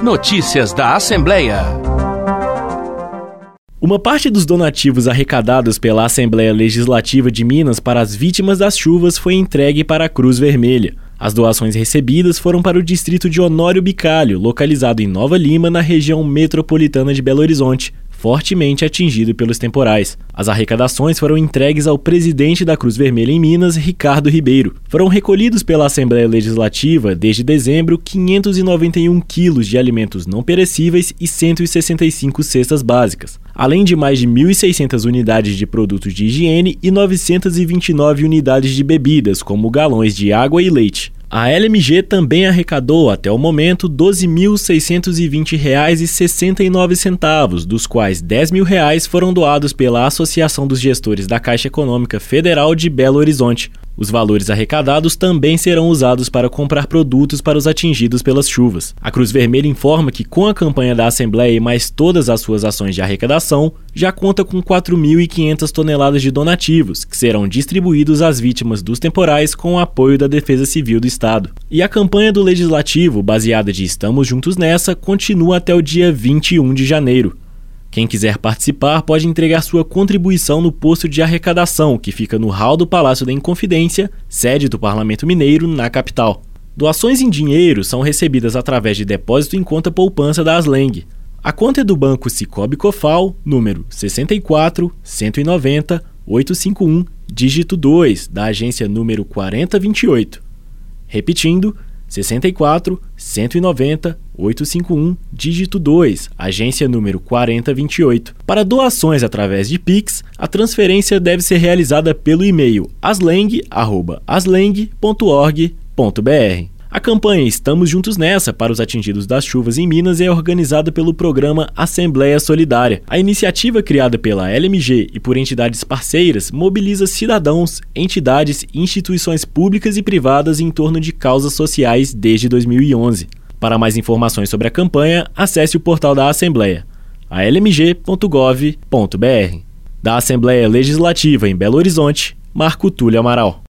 Notícias da Assembleia. Uma parte dos donativos arrecadados pela Assembleia Legislativa de Minas para as vítimas das chuvas foi entregue para a Cruz Vermelha. As doações recebidas foram para o distrito de Honório Bicalho, localizado em Nova Lima, na região metropolitana de Belo Horizonte, fortemente atingido pelos temporais. As arrecadações foram entregues ao presidente da Cruz Vermelha em Minas, Ricardo Ribeiro. Foram recolhidos pela Assembleia Legislativa, desde dezembro, 591 quilos de alimentos não perecíveis e 165 cestas básicas, além de mais de 1.600 unidades de produtos de higiene e 929 unidades de bebidas, como galões de água e leite. A LMG também arrecadou, até o momento, R$ 12.620,69, dos quais R$ 10.000 foram doados pela Associação dos Gestores da Caixa Econômica Federal de Belo Horizonte. Os valores arrecadados também serão usados para comprar produtos para os atingidos pelas chuvas. A Cruz Vermelha informa que, com a campanha da Assembleia e mais todas as suas ações de arrecadação, já conta com 4.500 toneladas de donativos, que serão distribuídos às vítimas dos temporais com o apoio da Defesa Civil do Estado. E a campanha do Legislativo, baseada de Estamos Juntos Nessa, continua até o dia 21 de janeiro. Quem quiser participar pode entregar sua contribuição no posto de arrecadação, que fica no hall do Palácio da Inconfidência, sede do Parlamento Mineiro, na capital. Doações em dinheiro são recebidas através de depósito em conta poupança da Asleng. A conta é do Banco Sicoob Cofal, número 64 190 851, dígito 2, da agência número 4028. Repetindo, 64 190 851, dígito 2, agência número 4028. Para doações através de Pix, a transferência deve ser realizada pelo e-mail asleng@asleng.org.br. A campanha Estamos Juntos Nessa para os atingidos das chuvas em Minas é organizada pelo programa Assembleia Solidária. A iniciativa, criada pela LMG e por entidades parceiras, mobiliza cidadãos, entidades e instituições públicas e privadas em torno de causas sociais desde 2011. Para mais informações sobre a campanha, acesse o portal da Assembleia, almg.gov.br. Da Assembleia Legislativa em Belo Horizonte, Marco Túlio Amaral.